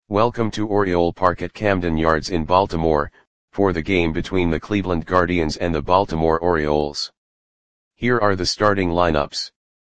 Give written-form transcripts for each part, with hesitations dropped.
Welcome to Oriole Park at Camden Yards in Baltimore, for the game between the Cleveland Guardians and the Baltimore Orioles. Here are the starting lineups.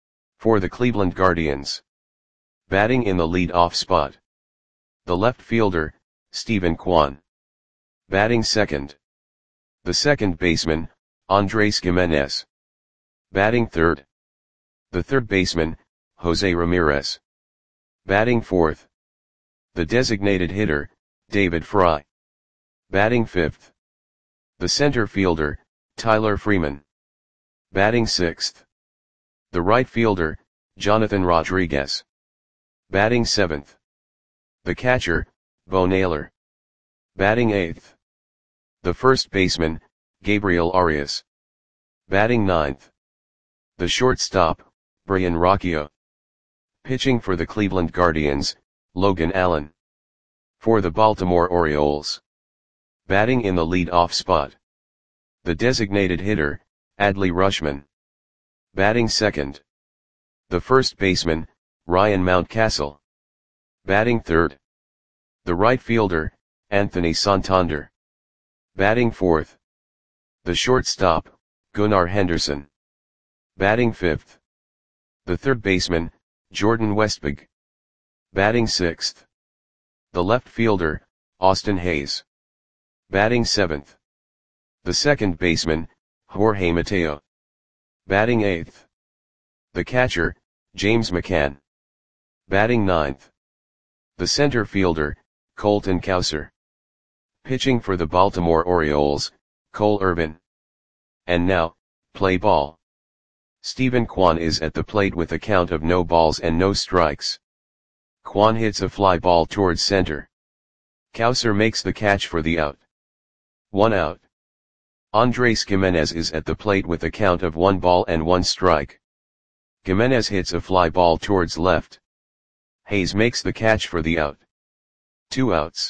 For the Cleveland Guardians. Batting in the lead-off spot. The left fielder, Steven Kwan. Batting second. The second baseman, Andres Gimenez. Batting third. The third baseman, Jose Ramirez. Batting fourth. The designated hitter, David Fry. Batting fifth. The center fielder, Tyler Freeman. Batting sixth. The right fielder, Jonathan Rodriguez. Batting seventh. The catcher, Bo Naylor. Batting eighth. The first baseman, Gabriel Arias. Batting ninth. The shortstop, Brian Rocchio. Pitching for the Cleveland Guardians, Logan Allen. For the Baltimore Orioles. Batting in the lead-off spot. The designated hitter, Adley Rutschman. Batting second. The first baseman, Ryan Mountcastle. Batting third. The right fielder, Anthony Santander. Batting fourth. The shortstop, Gunnar Henderson. Batting fifth. The third baseman, Jordan Westburg. Batting sixth. The left fielder, Austin Hayes. Batting seventh. The second baseman, Jorge Mateo. Batting eighth. The catcher, James McCann. Batting ninth. The center fielder, Colton Cowser. Pitching for the Baltimore Orioles, Cole Irvin. And now, play ball. Steven Kwan is at the plate with a count of no balls and no strikes. Kwan hits a fly ball towards center. Cowser makes the catch for the out. 1 out. Andres Gimenez is at the plate with a count of 1 ball and 1 strike. Gimenez hits a fly ball towards left. Hayes makes the catch for the out. 2 outs.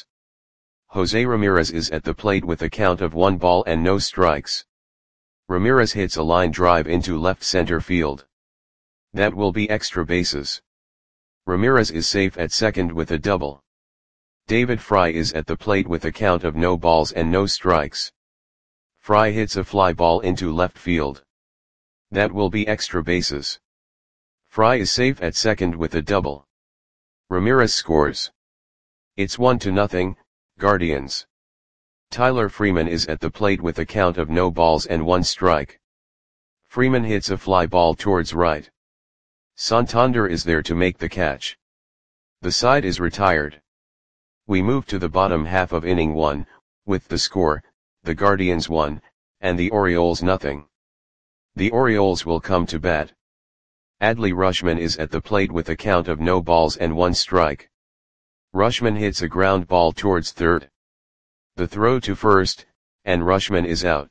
Jose Ramirez is at the plate with a count of 1 ball and no strikes. Ramirez hits a line drive into left center field. That will be extra bases. Ramirez is safe at second with a double. David Fry is at the plate with a count of no balls and no strikes. Fry hits a fly ball into left field. That will be extra bases. Fry is safe at second with a double. Ramirez scores. It's 1-0, Guardians. Tyler Freeman is at the plate with a count of no balls and 1 strike. Freeman hits a fly ball towards right. Santander is there to make the catch. The side is retired. We move to the bottom half of inning 1, with the score, the Guardians 1, and the Orioles 0. The Orioles will come to bat. Adley Rutschman is at the plate with a count of no balls and 1 strike. Rutschman hits a ground ball towards third. The throw to first, and Rutschman is out.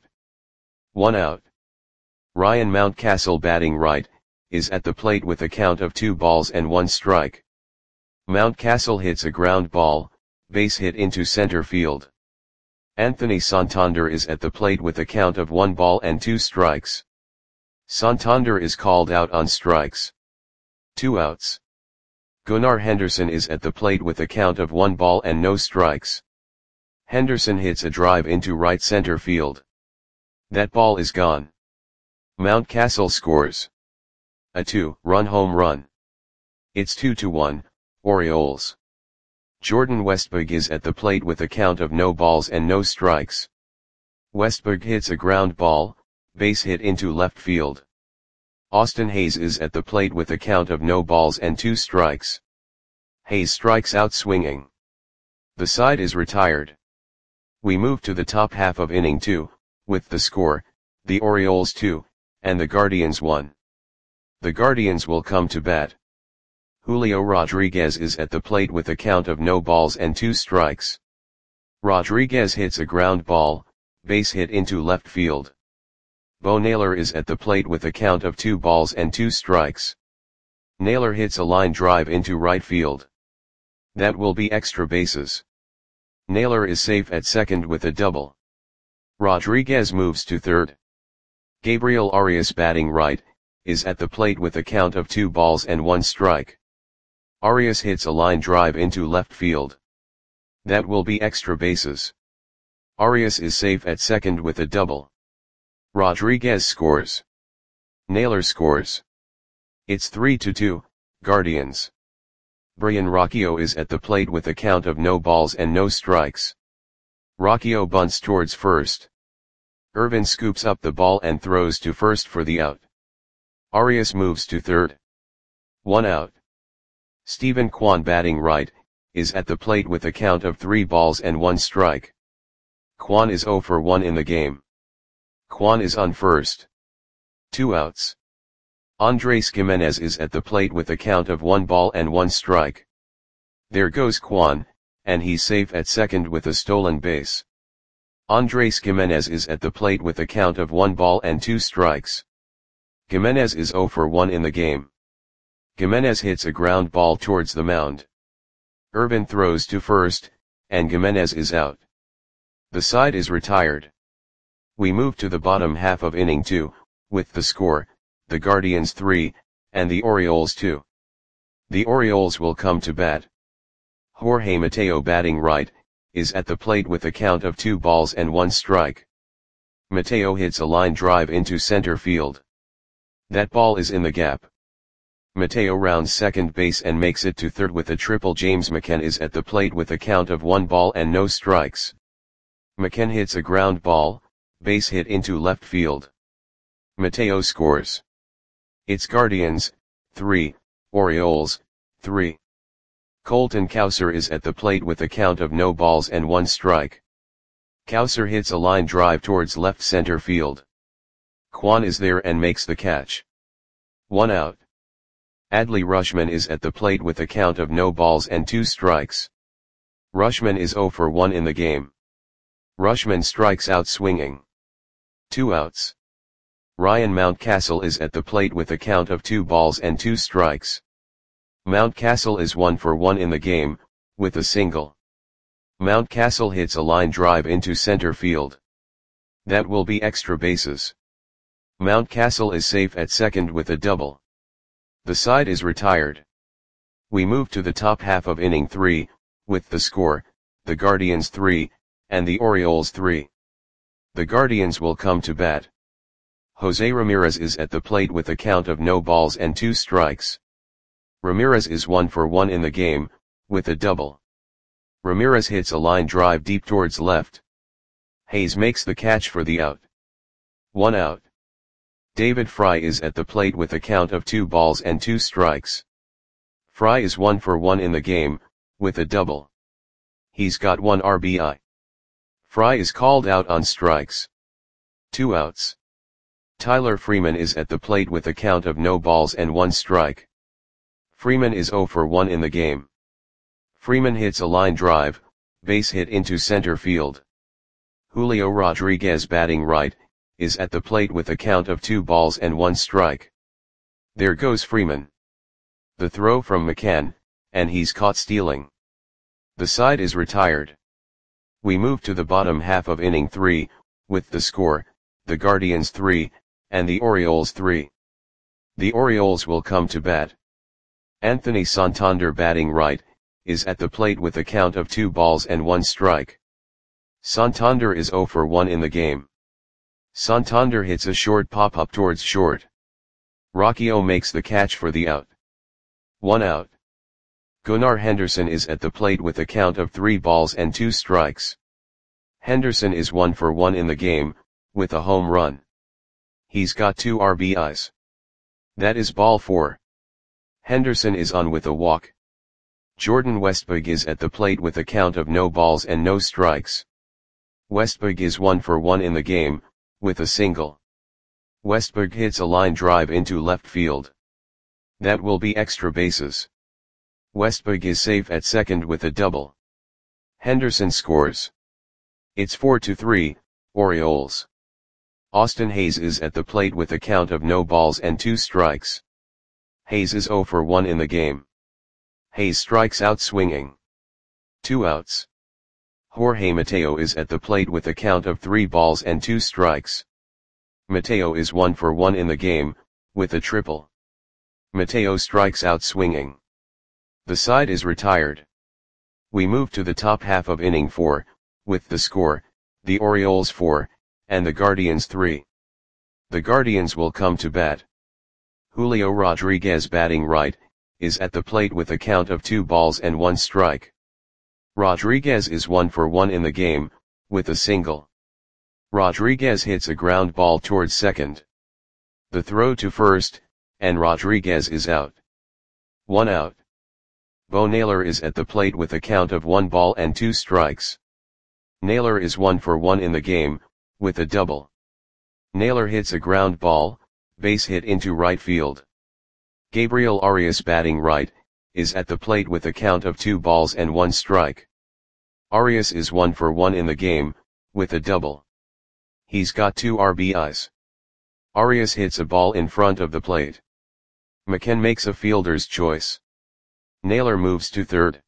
1 out. Ryan Mountcastle batting right, is at the plate with a count of 2 balls and 1 strike. Mountcastle hits a ground ball, base hit into center field. Anthony Santander is at the plate with a count of 1 ball and 2 strikes. Santander is called out on strikes. 2 outs. Gunnar Henderson is at the plate with a count of 1 ball and no strikes. Henderson hits a drive into right center field. That ball is gone. Mountcastle scores a 2-run home run. It's 2-1, Orioles. Jordan Westburg is at the plate with a count of no balls and no strikes. Westburg hits a ground ball, base hit into left field. Austin Hayes is at the plate with a count of no balls and 2 strikes. Hayes strikes out swinging. The side is retired. We move to the top half of inning 2, with the score, the Orioles 2, and the Guardians 1. The Guardians will come to bat. Julio Rodriguez is at the plate with a count of no balls and 2 strikes. Rodriguez hits a ground ball, base hit into left field. Bo Naylor is at the plate with a count of 2 balls and 2 strikes. Naylor hits a line drive into right field. That will be extra bases. Naylor is safe at second with a double. Rodriguez moves to third. Gabriel Arias batting right, is at the plate with a count of 2 balls and 1 strike. Arias hits a line drive into left field. That will be extra bases. Arias is safe at second with a double. Rodriguez scores. Naylor scores. It's 3-2, Guardians. Brian Rocchio is at the plate with a count of no balls and no strikes. Rocchio bunts towards first. Irvin scoops up the ball and throws to first for the out. Arias moves to third. 1 out. Stephen Kwan, batting right, is at the plate with a count of 3 balls and 1 strike. Kwan is 0 for 1 in the game. Kwan is on first. 2 outs. Andres Gimenez is at the plate with a count of 1 ball and 1 strike. There goes Kwan, and he's safe at second with a stolen base. Andres Gimenez is at the plate with a count of 1 ball and 2 strikes. Gimenez is 0 for 1 in the game. Gimenez hits a ground ball towards the mound. Irvin throws to first, and Gimenez is out. The side is retired. We move to the bottom half of inning 2, with the score, the Guardians 3, and the Orioles 2. The Orioles will come to bat. Jorge Mateo, batting right, is at the plate with a count of 2 balls and 1 strike. Mateo hits a line drive into center field. That ball is in the gap. Mateo rounds second base and makes it to third with a triple. James McCann is at the plate with a count of 1 ball and no strikes. McCann hits a ground ball, base hit into left field. Mateo scores. It's Guardians 3, Orioles 3. Colton Cowser is at the plate with a count of no balls and 1 strike. Cowser hits a line drive towards left center field. Kwan is there and makes the catch. 1 out. Adley Rutschman is at the plate with a count of no balls and 2 strikes. Rutschman is 0 for 1 in the game. Rutschman strikes out swinging. 2 outs. Ryan Mountcastle is at the plate with a count of 2 balls and 2 strikes. Mountcastle is 1 for 1 in the game, with a single. Mountcastle hits a line drive into center field. That will be extra bases. Mountcastle is safe at second with a double. The side is retired. We move to the top half of inning 3, with the score, the Guardians 3, and the Orioles 3. The Guardians will come to bat. Jose Ramirez is at the plate with a count of no balls and 2 strikes. Ramirez is 1 for 1 in the game, with a double. Ramirez hits a line drive deep towards left. Hayes makes the catch for the out. 1 out. David Fry is at the plate with a count of 2 balls and 2 strikes. Fry is 1 for 1 in the game, with a double. He's got 1 RBI. Fry is called out on strikes. 2 outs. Tyler Freeman is at the plate with a count of no balls and 1 strike. Freeman is 0 for 1 in the game. Freeman hits a line drive, base hit into center field. Julio Rodriguez, batting right, is at the plate with a count of 2 balls and 1 strike. There goes Freeman. The throw from McCann, and he's caught stealing. The side is retired. We move to the bottom half of inning 3, with the score, the Guardians 3, and the Orioles 3. The Orioles will come to bat. Anthony Santander, batting right, is at the plate with a count of 2 balls and 1 strike. Santander is 0 for 1 in the game. Santander hits a short pop-up towards short. Rocchio makes the catch for the out. 1 out. Gunnar Henderson is at the plate with a count of 3 balls and 2 strikes. Henderson is 1 for 1 in the game, with a home run. He's got 2 RBIs. That is ball 4. Henderson is on with a walk. Jordan Westburg is at the plate with a count of no balls and no strikes. Westburg is 1 for 1 in the game, with a single. Westburg hits a line drive into left field. That will be extra bases. Westburg is safe at second with a double. Henderson scores. It's 4-3, Orioles. Austin Hayes is at the plate with a count of no balls and 2 strikes. Hayes is 0 for 1 in the game. Hayes strikes out swinging. 2 outs. Jorge Mateo is at the plate with a count of 3 balls and 2 strikes. Mateo is 1 for 1 in the game, with a triple. Mateo strikes out swinging. The side is retired. We move to the top half of inning 4, with the score, the Orioles 4, and the Guardians 3. The Guardians will come to bat. Julio Rodriguez, batting right, is at the plate with a count of 2 balls and 1 strike. Rodriguez is 1 for 1 in the game, with a single. Rodriguez hits a ground ball towards second. The throw to first, and Rodriguez is out. 1 out. Bo Naylor is at the plate with a count of 1 ball and 2 strikes. Naylor is 1 for 1 in the game, with a double. Naylor hits a ground ball, base hit into right field. Gabriel Arias, batting right, is at the plate with a count of 2 balls and 1 strike. Arias is 1 for 1 in the game, with a double. He's got 2 RBIs. Arias hits a ball in front of the plate. McCann makes a fielder's choice. Naylor moves to third.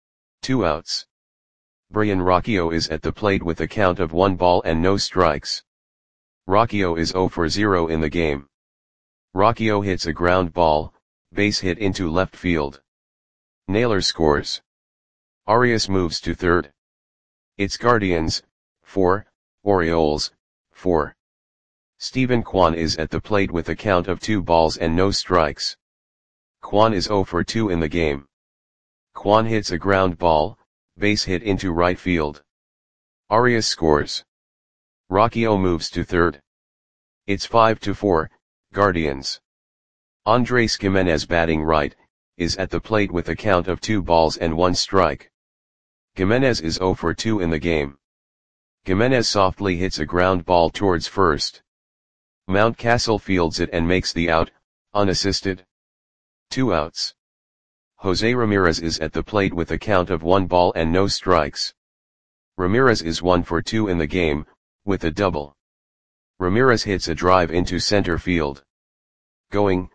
2 outs. Brian Rocchio is at the plate with a count of 1 ball and no strikes. Rocchio is 0 for 0 in the game. Rocchio hits a ground ball, base hit into left field. Naylor scores. Arias moves to third. It's Guardians 4, Orioles 4. Steven Kwan is at the plate with a count of 2 balls and no strikes. Kwan is 0 for 2 in the game. Kwan hits a ground ball, base hit into right field. Arias scores. Rocchio moves to third. It's 5-4, Guardians. Andres Gimenez, batting right, is at the plate with a count of 2 balls and 1 strike. Gimenez is 0 for 2 in the game. Gimenez softly hits a ground ball towards first. Mountcastle fields it and makes the out, unassisted. 2 outs. Jose Ramirez is at the plate with a count of 1 ball and no strikes. Ramirez is 1 for 2 in the game, with a double. Ramirez hits a drive into center field. Going,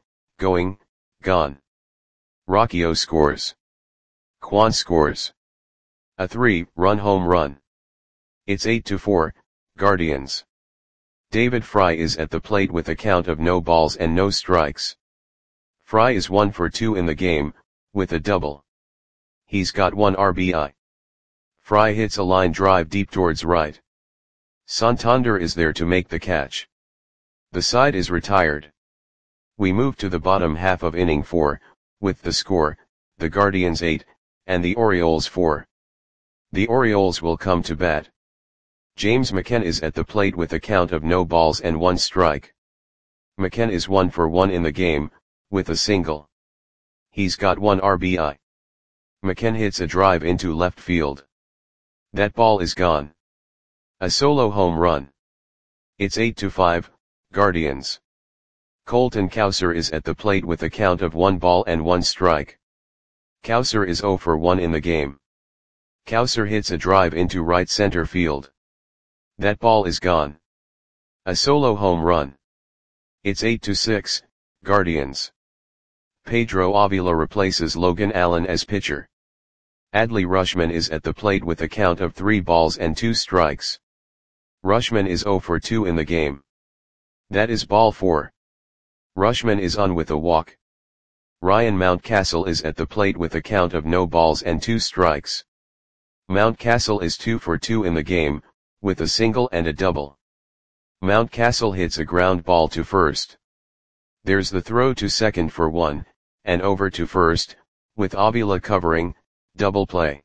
gone. Rocchio scores. Kwan scores. A 3-run home run. It's 8-4, Guardians. David Fry is at the plate with a count of no balls and no strikes. Fry is 1 for 2 in the game, with a double. He's got 1 RBI. Fry hits a line drive deep towards right. Santander is there to make the catch. The side is retired. We move to the bottom half of inning 4, with the score, the Guardians 8, and the Orioles 4. The Orioles will come to bat. James McCann is at the plate with a count of no balls and 1 strike. McCann is 1 for 1 in the game, with a single. He's got 1 RBI. McCann hits a drive into left field. That ball is gone. A solo home run. It's 8-5, Guardians. Colton Cowser is at the plate with a count of 1 ball and 1 strike. Cowser is 0 for 1 in the game. Cowser hits a drive into right center field. That ball is gone. A solo home run. It's 8-6, Guardians. Pedro Avila replaces Logan Allen as pitcher. Adley Rutschman is at the plate with a count of 3 balls and 2 strikes. Rutschman is 0 for 2 in the game. That is ball 4. Rutschman is on with a walk. Ryan Mountcastle is at the plate with a count of no balls and 2 strikes. Mountcastle is 2 for 2 in the game, with a single and a double. Mountcastle hits a ground ball to first. There's the throw to second for 1, and over to first, with Avila covering, double play.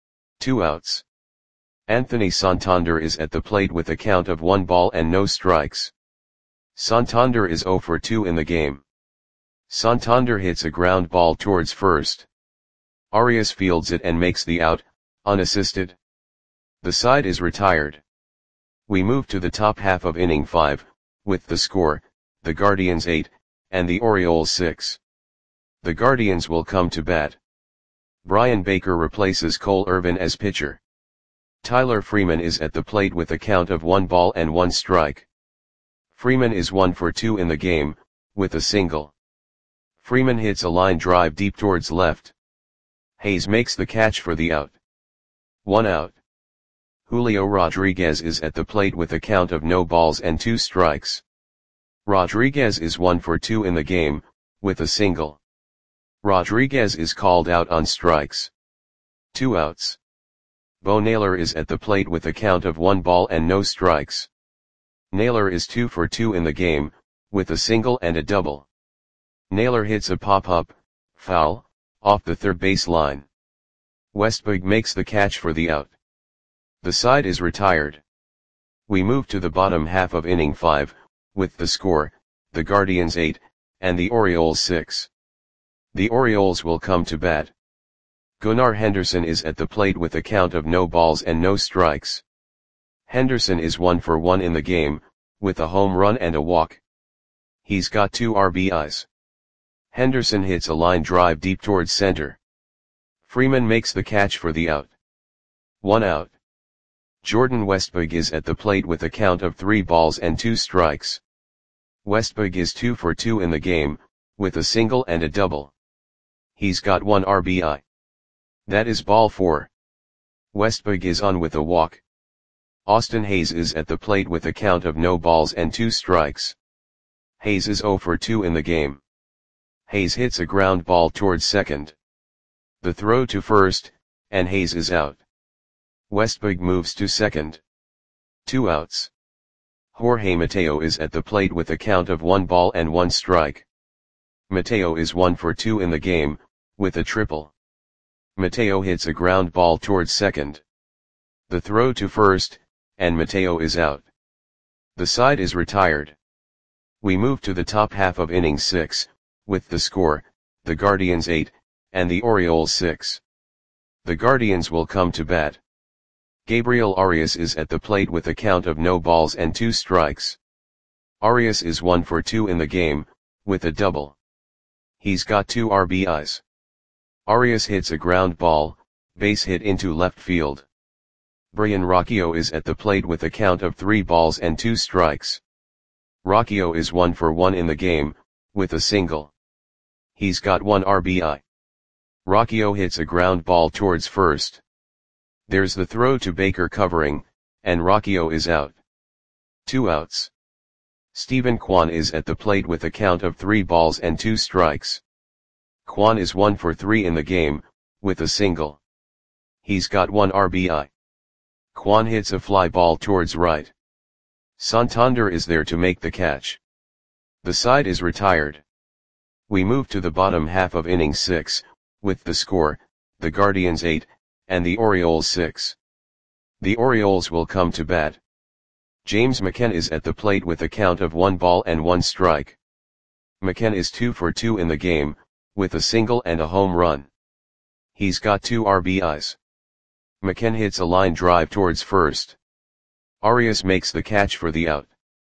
2 outs. Anthony Santander is at the plate with a count of 1 ball and no strikes. Santander is 0 for 2 in the game. Santander hits a ground ball towards first. Arias fields it and makes the out, unassisted. The side is retired. We move to the top half of inning 5, with the score, the Guardians 8, and the Orioles 6. The Guardians will come to bat. Brian Baker replaces Cole Irvin as pitcher. Tyler Freeman is at the plate with a count of 1 ball and 1 strike. Freeman is 1 for 2 in the game, with a single. Freeman hits a line drive deep towards left. Hayes makes the catch for the out. 1 out. Julio Rodriguez is at the plate with a count of no balls and 2 strikes. Rodriguez is 1 for 2 in the game, with a single. Rodriguez is called out on strikes. 2 outs. Bo Naylor is at the plate with a count of 1 ball and no strikes. Naylor is 2 for 2 in the game, with a single and a double. Naylor hits a pop-up, foul, off the third base line. Westberg makes the catch for the out. The side is retired. We move to the bottom half of inning 5, with the score, the Guardians 8, and the Orioles 6. The Orioles will come to bat. Gunnar Henderson is at the plate with a count of no balls and no strikes. Henderson is 1 for 1 in the game, with a home run and a walk. He's got 2 RBIs. Henderson hits a line drive deep towards center. Freeman makes the catch for the out. 1 out. Jordan Westberg is at the plate with a count of 3 balls and 2 strikes. Westberg is 2 for 2 in the game, with a single and a double. He's got 1 RBI. That is ball 4. Westberg is on with a walk. Austin Hayes is at the plate with a count of no balls and 2 strikes. Hayes is 0 for 2 in the game. Hayes hits a ground ball towards second. The throw to first, and Hayes is out. Westberg moves to second. 2 outs. Jorge Mateo is at the plate with a count of 1 ball and 1 strike. Mateo is 1 for 2 in the game, with a triple. Mateo hits a ground ball towards second. The throw to first, and Mateo is out. The side is retired. We move to the top half of inning 6, with the score, the Guardians 8, and the Orioles 6. The Guardians will come to bat. Gabriel Arias is at the plate with a count of no balls and 2 strikes. Arias is 1 for 2 in the game, with a double. He's got 2 RBIs. Arias hits a ground ball, base hit into left field. Brian Rocchio is at the plate with a count of 3 balls and 2 strikes. Rocchio is 1 for 1 in the game, with a single. He's got 1 RBI. Rocchio hits a ground ball towards first. There's the throw to Baker covering, and Rocchio is out. 2 outs. Stephen Kwan is at the plate with a count of 3 balls and 2 strikes. Kwan is 1 for 3 in the game, with a single. He's got 1 RBI. Kwan hits a fly ball towards right. Santander is there to make the catch. The side is retired. We move to the bottom half of inning 6, with the score, the Guardians 8, and the Orioles 6. The Orioles will come to bat. James McCann is at the plate with a count of 1 ball and 1 strike. McCann is 2 for 2 in the game, with a single and a home run. He's got 2 RBIs. McCann hits a line drive towards first. Arias makes the catch for the out.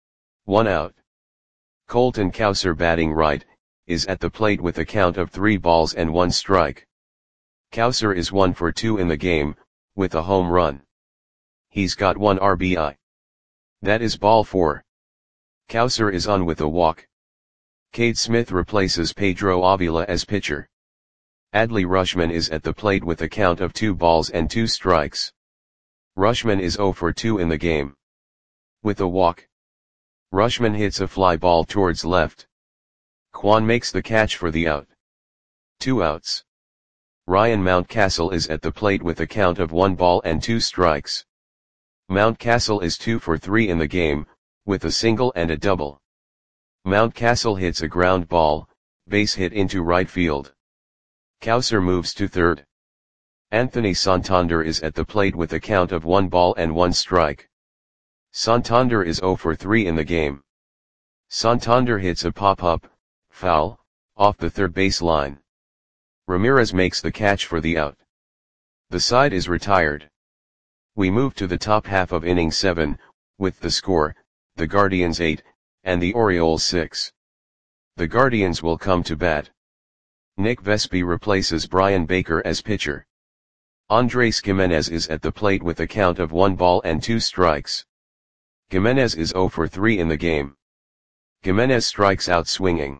1 out. Colton Cowser, batting right, is at the plate with a count of 3 balls and 1 strike. Cowser is 1 for 2 in the game, with a home run. He's got 1 RBI. That is ball 4. Cowser is on with a walk. Cade Smith replaces Pedro Avila as pitcher. Adley Rutschman is at the plate with a count of 2 balls and 2 strikes. Rutschman is 0 for 2 in the game. With a walk. Rutschman hits a fly ball towards left. Kwan makes the catch for the out. 2 outs. Ryan Mountcastle is at the plate with a count of 1 ball and 2 strikes. Mountcastle is 2 for 3 in the game, with a single and a double. Mountcastle hits a ground ball, base hit into right field. Cowser moves to third. Anthony Santander is at the plate with a count of 1 ball and 1 strike. Santander is 0 for 3 in the game. Santander hits a pop-up, foul, off the third base line. Ramirez makes the catch for the out. The side is retired. We move to the top half of inning 7, with the score, the Guardians 8, and the Orioles 6. The Guardians will come to bat. Nick Vespi replaces Brian Baker as pitcher. Andres Gimenez is at the plate with a count of 1 ball and 2 strikes. Gimenez is 0 for 3 in the game. Gimenez strikes out swinging.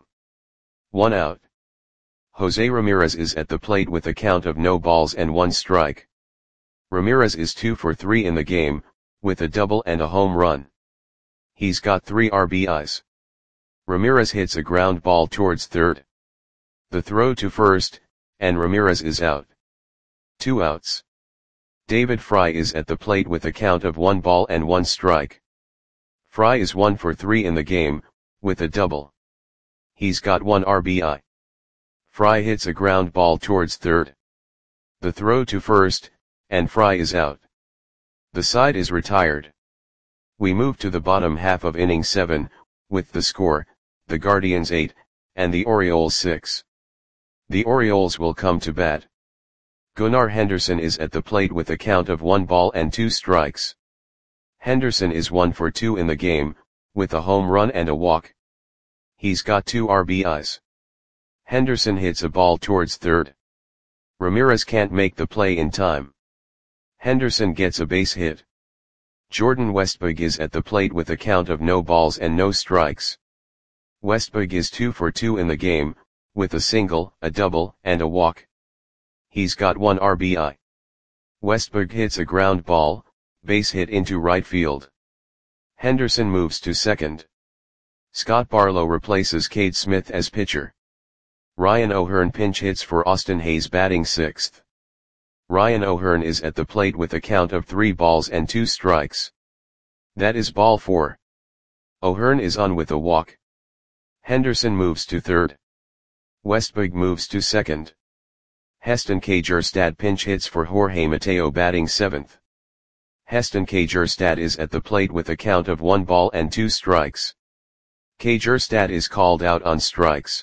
1 out. Jose Ramirez is at the plate with a count of no balls and 1 strike. Ramirez is 2 for 3 in the game, with a double and a home run. He's got 3 RBIs. Ramirez hits a ground ball towards third. The throw to first, and Ramirez is out. 2 outs. David Fry is at the plate with a count of 1 ball and 1 strike. Fry is 1 for 3 in the game, with a double. He's got 1 RBI. Fry hits a ground ball towards third. The throw to first, and Fry is out. The side is retired. We move to the bottom half of inning 7, with the score, the Guardians 8, and the Orioles 6. The Orioles will come to bat. Gunnar Henderson is at the plate with a count of 1 ball and 2 strikes. Henderson is 1 for 2 in the game, with a home run and a walk. He's got 2 RBIs. Henderson hits a ball towards third. Ramirez can't make the play in time. Henderson gets a base hit. Jordan Westburg is at the plate with a count of no balls and no strikes. Westburg is 2 for 2 in the game, with a single, a double, and a walk. He's got 1 RBI. Westburg hits a ground ball, base hit into right field. Henderson moves to second. Scott Barlow replaces Cade Smith as pitcher. Ryan O'Hearn pinch hits for Austin Hayes batting 6th. Ryan O'Hearn is at the plate with a count of 3 balls and 2 strikes. That is ball 4. O'Hearn is on with a walk. Henderson moves to third. Westburg moves to second. Heston Kjerstad pinch hits for Jorge Mateo batting 7th. Heston Kjerstad is at the plate with a count of 1 ball and 2 strikes. Kjerstad is called out on strikes.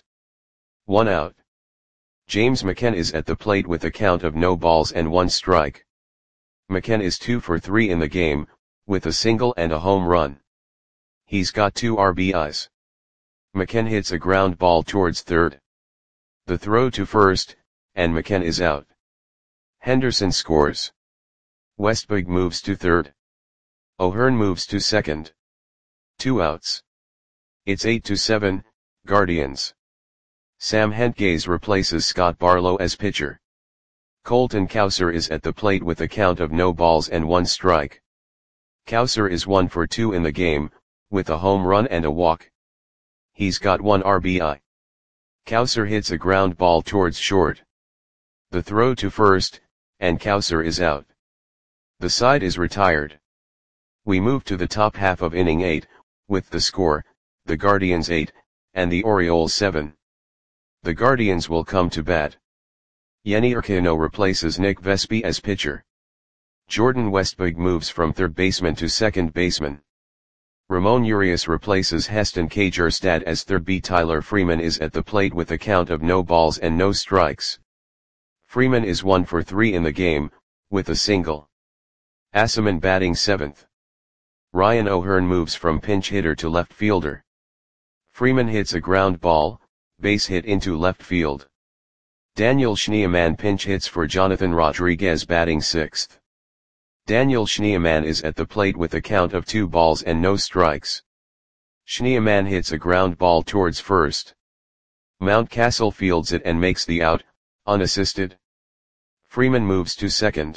1 out. James McCann is at the plate with a count of no balls and 1 strike. McCann is 2 for 3 in the game, with a single and a home run. He's got 2 RBIs. McCann hits a ground ball towards third. The throw to first, and McCann is out. Henderson scores. Westburg moves to third. O'Hearn moves to second. 2 outs. It's 8-7, Guardians. Sam Hentges replaces Scott Barlow as pitcher. Colton Cowser is at the plate with a count of no balls and 1 strike. Cowser is 1 for 2 in the game, with a home run and a walk. He's got 1 RBI. Cowser hits a ground ball towards short. The throw to first, and Cowser is out. The side is retired. We move to the top half of inning 8, with the score, the Guardians 8, and the Orioles 7. The Guardians will come to bat. Yennier Cano replaces Nick Vespi as pitcher. Jordan Westburg moves from third baseman to second baseman. Ramon Urias replaces Heston Kjerstad as third. Tyler Freeman is at the plate with a count of no balls and no strikes. Freeman is 1 for 3 in the game, with a single. Asaman batting 7th. Ryan O'Hearn moves from pinch hitter to left fielder. Freeman hits a ground ball, base hit into left field. Daniel Schneemann pinch hits for Jonathan Rodriguez batting 6th. Daniel Schneemann is at the plate with a count of 2 balls and no strikes. Schneemann hits a ground ball towards first. Mountcastle fields it and makes the out, unassisted. Freeman moves to second.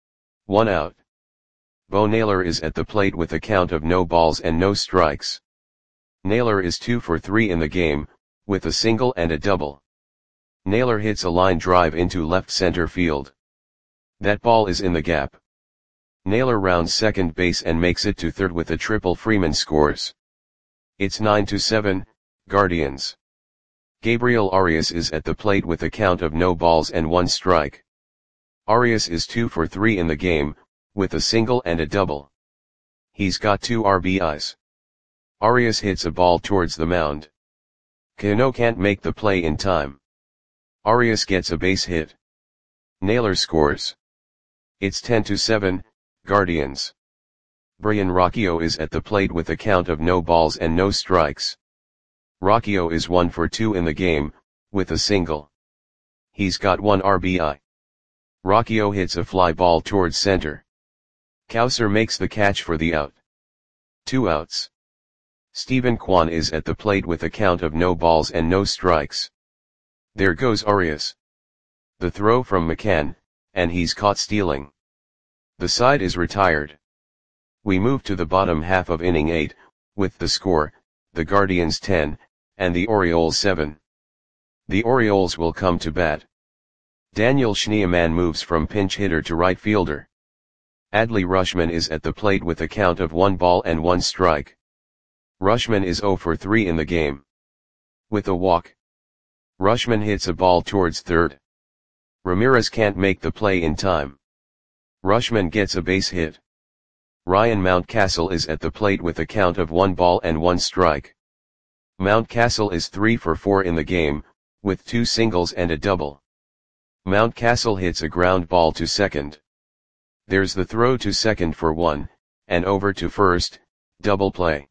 1 out. Bo Naylor is at the plate with a count of no balls and no strikes. Naylor is 2 for 3 in the game, with a single and a double. Naylor hits a line drive into left center field. That ball is in the gap. Naylor rounds second base and makes it to third with a triple. Freeman scores. It's 9-7, Guardians. Gabriel Arias is at the plate with a count of no balls and 1 strike. Arias is 2 for 3 in the game, with a single and a double. He's got 2 RBIs. Arias hits a ball towards the mound. Cano can't make the play in time. Arias gets a base hit. Naylor scores. It's 10-7, Guardians. Brian Rocchio is at the plate with a count of no balls and no strikes. Rocchio is 1 for 2 in the game, with a single. He's got 1 RBI. Rocchio hits a fly ball towards center. Cowser makes the catch for the out. 2 outs. Stephen Kwan is at the plate with a count of no balls and no strikes. There goes Arias. The throw from McCann, and he's caught stealing. The side is retired. We move to the bottom half of inning 8, with the score, the Guardians 10, and the Orioles 7. The Orioles will come to bat. Daniel Schneemann moves from pinch hitter to right fielder. Adley Rutschman is at the plate with a count of 1 ball and 1 strike. Rutschman is 0 for 3 in the game. With a walk, Rutschman hits a ball towards third. Ramirez can't make the play in time. Rutschman gets a base hit. Ryan Mountcastle is at the plate with a count of 1 ball and 1 strike. Mountcastle is 3 for 4 in the game, with 2 singles and a double. Mountcastle hits a ground ball to second. There's the throw to second for 1, and over to first, double play.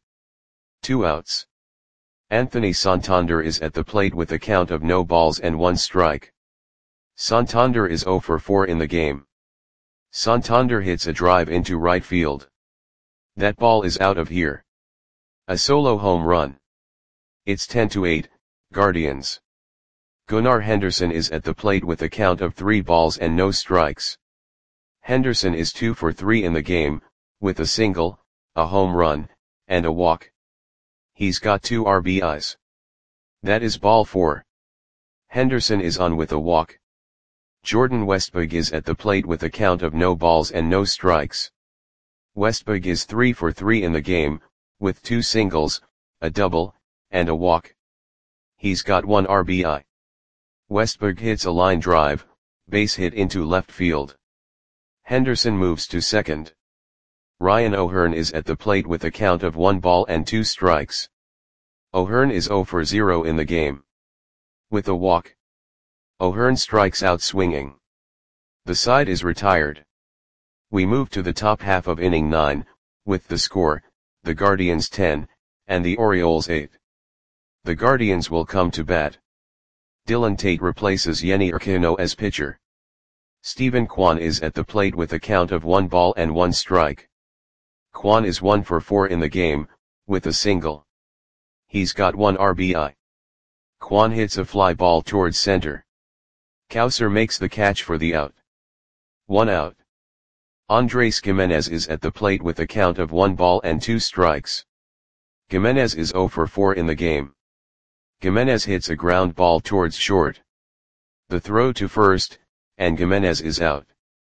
2 outs. Anthony Santander is at the plate with a count of no balls and 1 strike. Santander is 0 for 4 in the game. Santander hits a drive into right field. That ball is out of here. A solo home run. It's 10-8, Guardians. Gunnar Henderson is at the plate with a count of 3 balls and no strikes. Henderson is 2 for 3 in the game, with a single, a home run, and a walk. He's got 2 RBIs. That is ball 4. Henderson is on with a walk. Jordan Westburg is at the plate with a count of no balls and no strikes. Westburg is 3 for 3 in the game, with 2 singles, a double, and a walk. He's got 1 RBI. Westburg hits a line drive, base hit into left field. Henderson moves to second. Ryan O'Hearn is at the plate with a count of 1 ball and 2 strikes. O'Hearn is 0 for 0 in the game. With a walk, O'Hearn strikes out swinging. The side is retired. We move to the top half of inning 9, with the score, the Guardians 10, and the Orioles 8. The Guardians will come to bat. Dylan Tate replaces Yenny Urquiano as pitcher. Stephen Kwan is at the plate with a count of 1 ball and 1 strike. Kwan is 1 for 4 in the game, with a single. He's got 1 RBI. Kwan hits a fly ball towards center. Cowser makes the catch for the out. 1 out. Andres Gimenez is at the plate with a count of 1 ball and 2 strikes. Gimenez is 0 for 4 in the game. Gimenez hits a ground ball towards short. The throw to first, and Gimenez is out.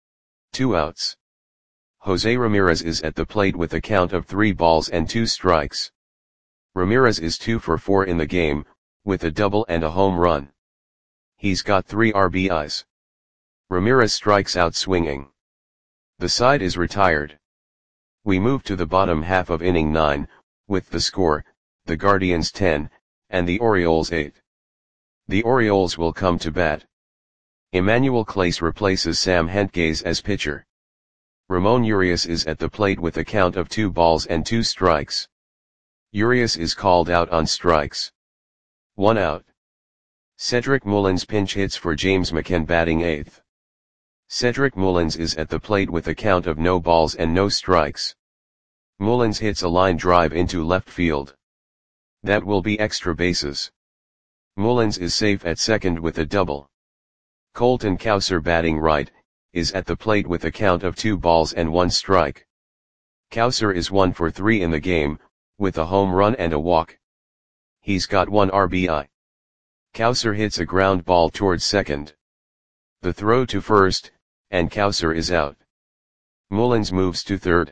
2 outs. Jose Ramirez is at the plate with a count of 3 balls and 2 strikes. Ramirez is 2 for 4 in the game, with a double and a home run. He's got 3 RBIs. Ramirez strikes out swinging. The side is retired. We move to the bottom half of inning 9, with the score, the Guardians 10, and the Orioles 8. The Orioles will come to bat. Emmanuel Clase replaces Sam Hentges as pitcher. Ramon Urias is at the plate with a count of 2 balls and 2 strikes. Urias is called out on strikes. 1 out. Cedric Mullins pinch hits for James McCann batting 8th. Cedric Mullins is at the plate with a count of no balls and no strikes. Mullins hits a line drive into left field. That will be extra bases. Mullins is safe at second with a double. Colton Cowser batting right, is at the plate with a count of 2 balls and 1 strike. Cowser is 1 for 3 in the game, with a home run and a walk. He's got 1 RBI. Cowser hits a ground ball towards second. The throw to first, and Cowser is out. Mullins moves to third.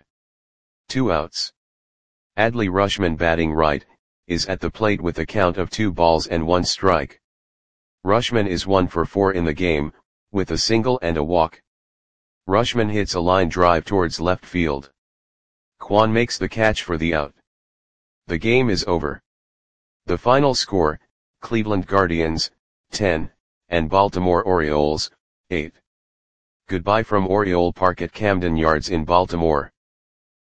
2 outs. Adley Rutschman batting right, is at the plate with a count of 2 balls and 1 strike. Rutschman is 1 for 4 in the game, with a single and a walk. Rutschman hits a line drive towards left field. Kwan makes the catch for the out. The game is over. The final score, Cleveland Guardians, 10, and Baltimore Orioles, 8. Goodbye from Oriole Park at Camden Yards in Baltimore.